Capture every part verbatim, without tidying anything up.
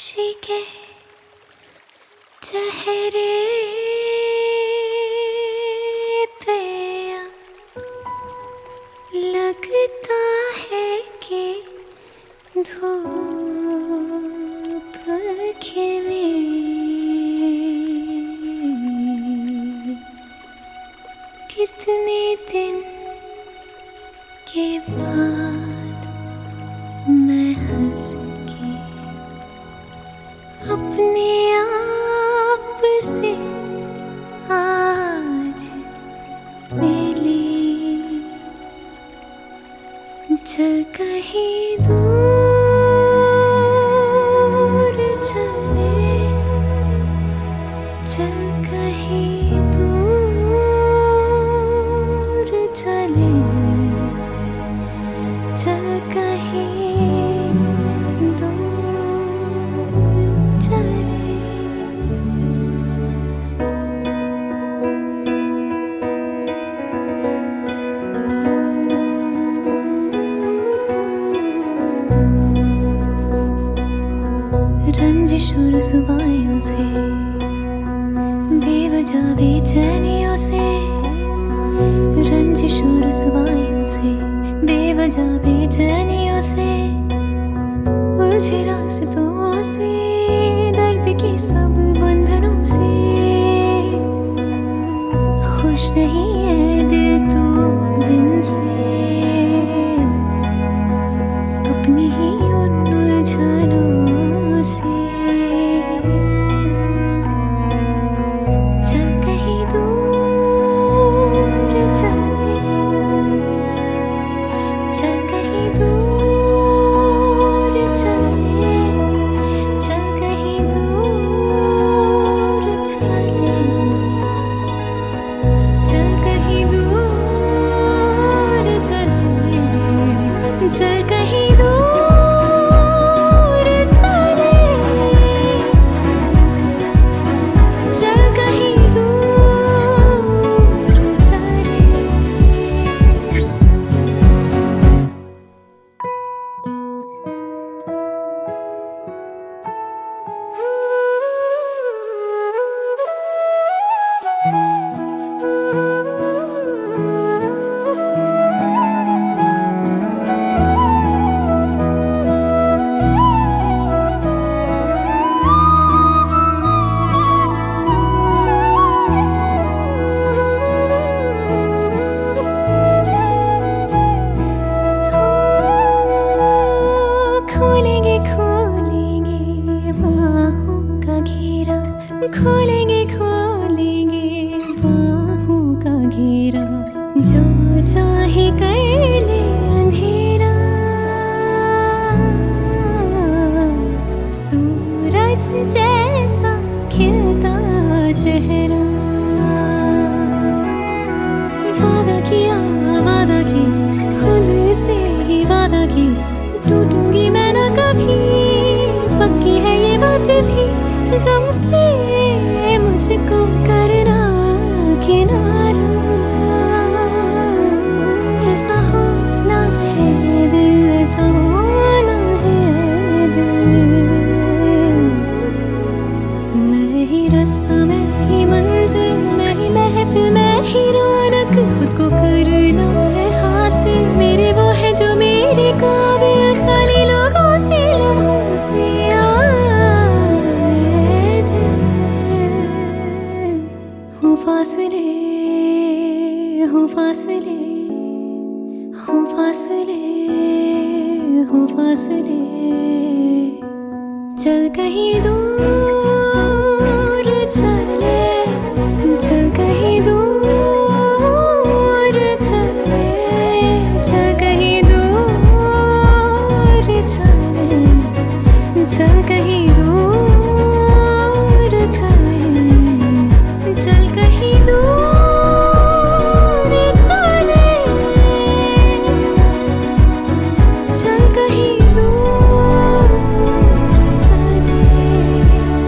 खुशी के चेहरे पे लगता है कि धूप खिली। कितने दिन के बाद मैं हंस के अपने आप से आज मिली। चल कहीं दूर चले, चल कहीं दूर चले, चल कहीं दूर चले। रंजिश और रुसवाइयों से, बेवजह बेचैनियों से, रंजिश और रुसवाइयों से, बेवजह बेचैनियों से, उलझे रास्तों से, दर्द के सब बंधनों से। खुश नहीं है दिल तो जिनसे, अपनी ही उन उलझनों से। चल कहीं दूर चले, चल कहीं दूर चले, चल कहीं दूर चले, चल कहीं दूर चले, चल कहीं दूर खोलेंगे खोलेंगे बाहों का घेरा, जो चाहे कर ले अंधेरा। सूरज जैसा खिलता चेहरा, वादा किया वादा किया खुद से ही वादा किया, टूटूंगी मैं ना कभी, पक्की है ये बात भी। गम से मुझको करना किनारा, ऐसा होना है दिल, ऐसा होना है दिल। मैं ही रास्ता, मैं ही मंजिल, मैं ही महफिल, मैं ही रौनक, खुद को करना है हासिल। मेरे वो है जो मेरे काबिल, खाली लोगों से लम्हों से फासले हो फासले हो फासले हो फासले। चल कहीं दूर चले, चल कहीं दूर चले, चल कहीं दूर चले, चल कहीं दूर चले, चल कहीं दूर चले, चल कहीं दूर चले।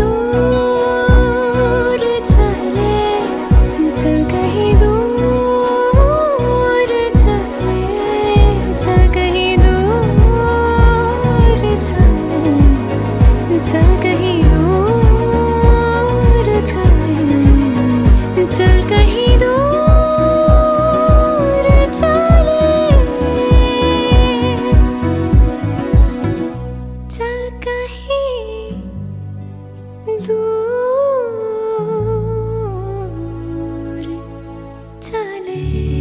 दूर चले, चल कहीं दूर चले, चल कहीं दूर चले, चल कहीं दूर चले, चल कहीं दूर चले, चल कहीं दूर चले।